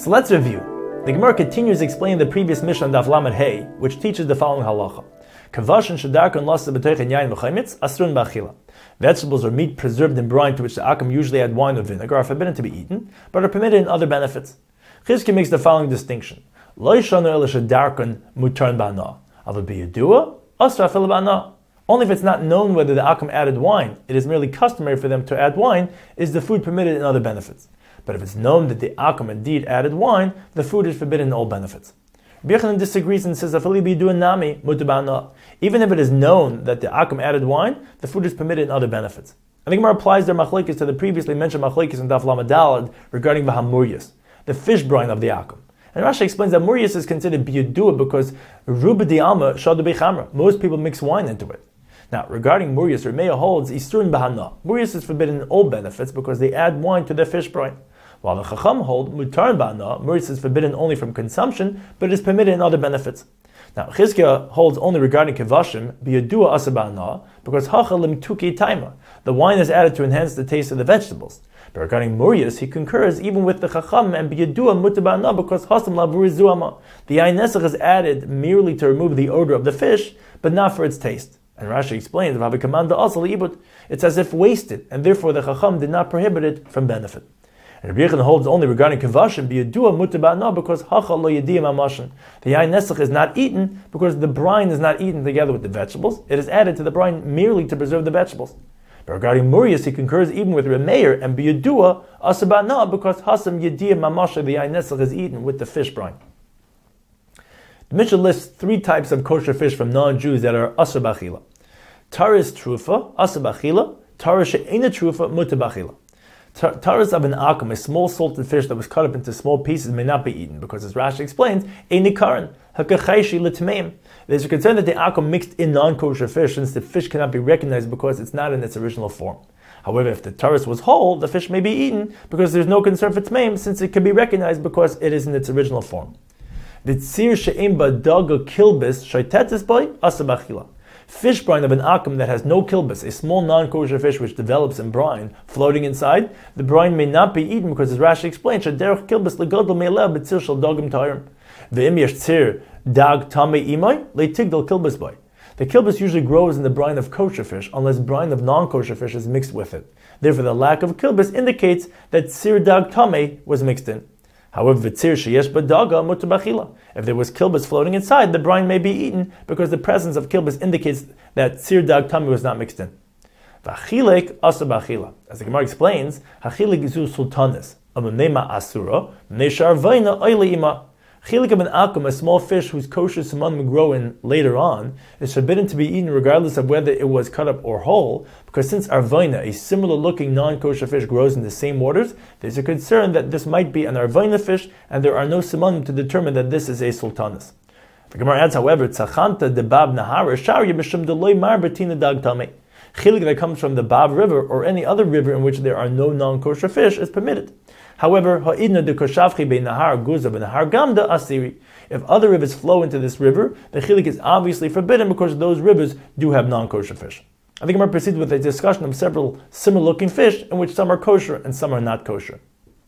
So let's review. The Gemara continues explaining the previous Mishnah on Daf Lamed Hey, which teaches the following halacha. Vegetables or meat preserved in brine to which the akam usually add wine or vinegar are forbidden to be eaten, but are permitted in other benefits. Chizki makes the following distinction. Only if it's not known whether the akam added wine, it is merely customary for them to add wine, is the food permitted in other benefits. But if it's known that the akam indeed added wine, the food is forbidden in all benefits. Rabbi Yochanan disagrees and says, even if it is known that the akam added wine, the food is permitted in other benefits. I think Gemara applies their machlekes to the previously mentioned machlekes in Daf Lamed Daled regarding the hamuryas, the fish brine of the akam. And Rashi explains that muryas is considered biyudua because ruba di alma shadu bechamra. Most people mix wine into it. Now, regarding muryas, Remeya holds isurin bahana. Muryas is forbidden in all benefits because they add wine to their fish brine. While the Chacham hold mutar ba'ana, muryas is forbidden only from consumption, but it is permitted in other benefits. Now, Chizkiah holds only regarding kivashim biyadua asa ba'ana because hachalim tuki taima. The wine is added to enhance the taste of the vegetables. But regarding muryas, he concurs even with the Chacham and biyadua mutar ba'ana because hasam lavuri zuama. The ayin nesach is added merely to remove the odor of the fish, but not for its taste. And Rashi explains, it's as if wasted, and therefore the Chacham did not prohibit it from benefit. And Rabbi Yochanan holds only regarding kavashim biyadua mutar ba'ana because hachal lo yadiyam amashin. The yain nesach is not eaten because the brine is not eaten together with the vegetables. It is added to the brine merely to preserve the vegetables. But regarding muryas, he concurs even with Remeir and biyadua asa ba'ana because hasam yadiyam amashin. The yain nesach is eaten with the fish brine. The Mishnah lists 3 types of kosher fish from non-Jews that are asur b'achila. Taris trufa, asur b'achila. Taris she'ena trufa, mutar b'achila. Taris of an akam, a small salted fish that was cut up into small pieces, may not be eaten because, as Rashi explains, einikaran hakachayshi l'tmeim. There's a concern that the akam mixed in non-kosher fish, since the fish cannot be recognized because it's not in its original form. However, if the taris was whole, the fish may be eaten because there's no concern for tmeim, since it can be recognized because it is in its original form. The tzir she'im ba'daga kilbis shaytetis by asur b'achila. Fish brine of an akam that has no kilbis, a small non-kosher fish which develops in brine, floating inside, the brine may not be eaten because, as Rashi explains, shaderech kilbis legadol me'eleh b'tzir shel dagim tayrim. Ve'im yesh tzir dag tamei imay le'tigdal kilbis by. The kilbis usually grows in the brine of kosher fish unless brine of non-kosher fish is mixed with it. Therefore, the lack of kilbis indicates that tzir dag tamei was mixed in. However, if there was kilbis floating inside, the brine may be eaten because the presence of kilbis indicates that tzir dag tami was not mixed in. V'achilek asur b'achila. As the Gemara explains, hachilek zu sultanis, amunema asura, neshar vayna oile ima. Chilik of an akum, a small fish whose kosher siman will grow in later on, is forbidden to be eaten regardless of whether it was cut up or whole, because since arvaina, a similar looking non-kosher fish, grows in the same waters, there's a concern that this might be an arvaina fish, and there are no simanim to determine that this is a sultanis. The Gemara adds, however, tzachanta de bab nahara sharya b'shem deloi mar betina dag tamei. Chilik that comes from the Bab River or any other river in which there are no non-kosher fish is permitted. However, ha'idna de koshavchi be nahar guza be nahar gamda asiri. If other rivers flow into this river, the chilik is obviously forbidden because those rivers do have non-kosher fish. I think I'm going to proceed with a discussion of several similar-looking fish in which some are kosher and some are not kosher.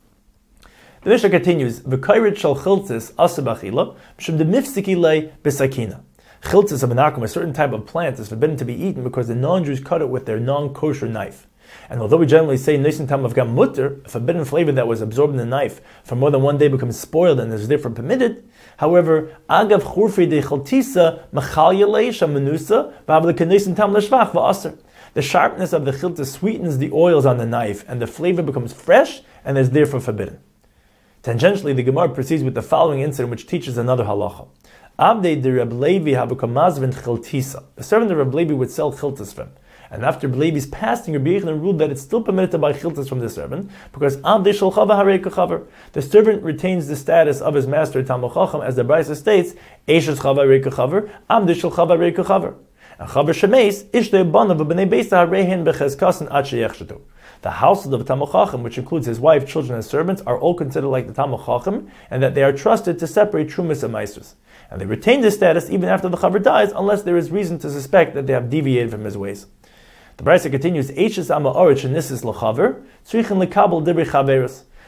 The Mishnah continues, v'kairit shal chiltzis asur b'achila b'shem de mifsiki lei b'sakina. Chiltzis of an akum, a certain type of plant, is forbidden to be eaten because the non-Jews cut it with their non-kosher knife. And although we generally say nisin tam of gam mutter, a forbidden flavor that was absorbed in the knife for more than one day becomes spoiled and is therefore permitted. However, agav churfi de chaltisa machalya leisha menusa v'avle nisin tam l'shvach v'aser. The sharpness of the chilta sweetens the oils on the knife, and the flavor becomes fresh and is therefore forbidden. Tangentially, the Gemara proceeds with the following incident, which teaches another halacha. Abdei de Reb Levi have a kamazvin chiltisa. The servant of Reb Levi would sell chiltas for him. And after Levi's passing, Rabbi Yochanan ruled that it's still permitted to buy chiltas from the servant because Abdei shel chava harei kachaver. The servant retains the status of his master Talmid Chacham, as the Brisa states, Eishes chava harei kachaver, Abdei shel chava harei kachaver. And chaver shemeis ishtei banav v'bnei beisa hareihin bechezkasin ad sheyechshatu. The household of Talmid Chacham, which includes his wife, children, and servants, are all considered like the Talmid Chacham, and that they are trusted to separate trumas and maasros. And they retain this status even after the chaver dies, unless there is reason to suspect that they have deviated from his ways. The Brisa continues, Eishes ama orich and nisis l'chaver, tzrichen lekabel divrei chaverus.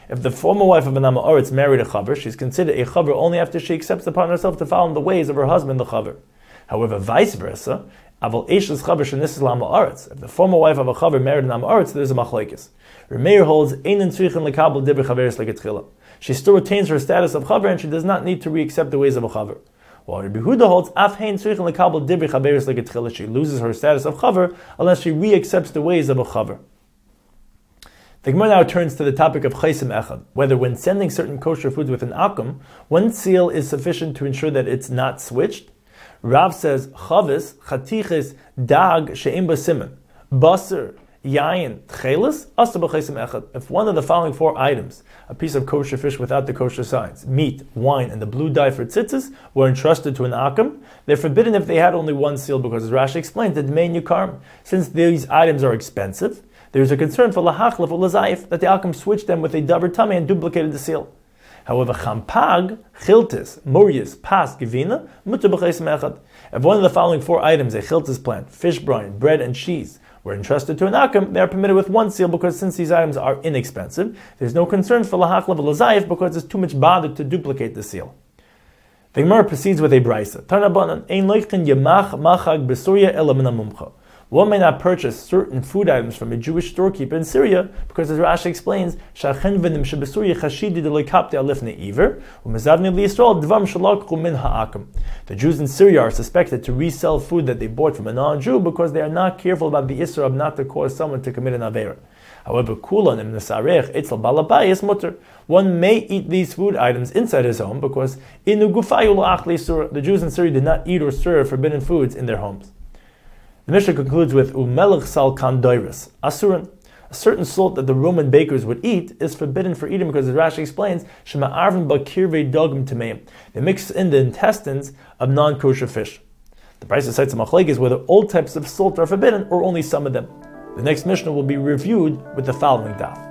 If the former wife of an Amoritz married a chaver, she's considered a chaver only after she accepts upon herself to follow in the ways of her husband, the chaver. However, vice versa, aval eshes chaver shenisas la'Amoritz. If the former wife of a chaver married an Amoritz, there's a machlekes. Remeir holds einen tzrichen lekabel dibur chaveris legetchila. She still retains her status of chaver and she does not need to re-accept the ways of a chaver. While Rabbi Yehuda holds af hein tzrichen lekabel dibur chaveris legetchila. She loses her status of chaver unless she re-accepts the ways of a chaver. The Gemara now turns to the topic of chaysim echad, whether when sending certain kosher foods with an akum, one seal is sufficient to ensure that it's not switched. Rav says, chavis, chatiches, dag, she'im b'simen, basar, yayin, tchelis, asa b'chaysim echad. If one of the following 4 items, a piece of kosher fish without the kosher signs, meat, wine, and the blue dye for tzitzis, were entrusted to an akum, they're forbidden if they had only one seal, because as Rashi explained, the dmein yukarm. Since these items are expensive, there is a concern for lahachlef or lazayif that the akum switched them with a davar tamei and duplicated the seal. However, champag, chiltis, murias, pas, gevina, mutar b'chaysim echad. If one of the following 4 items, a chiltis plant, fish brine, bread, and cheese, were entrusted to an akum, they are permitted with one seal because since these items are inexpensive, there's no concern for lahachlef or lazayif because it's too much bother to duplicate the seal. The Gemara proceeds with a brisa. Tanabanan, ein loichin yemach machag b'surya ela min hamumcha. One may not purchase certain food items from a Jewish storekeeper in Syria because, as Rashi explains, the Jews in Syria are suspected to resell food that they bought from a non-Jew because they are not careful about the Isra of not to cause someone to commit an Aveira. However, one may eat these food items inside his home because the Jews in Syria did not eat or serve forbidden foods in their homes. The Mishnah concludes with Umelech sal kandoiris, asurin. A certain salt that the Roman bakers would eat is forbidden for eating because, as Rashi explains, Shema arvin bakirvei dogim tameim. They mix in the intestines of non-kosher fish. The price of cites machlekes whether all types of salt are forbidden or only some of them. The next Mishnah will be reviewed with the following daf.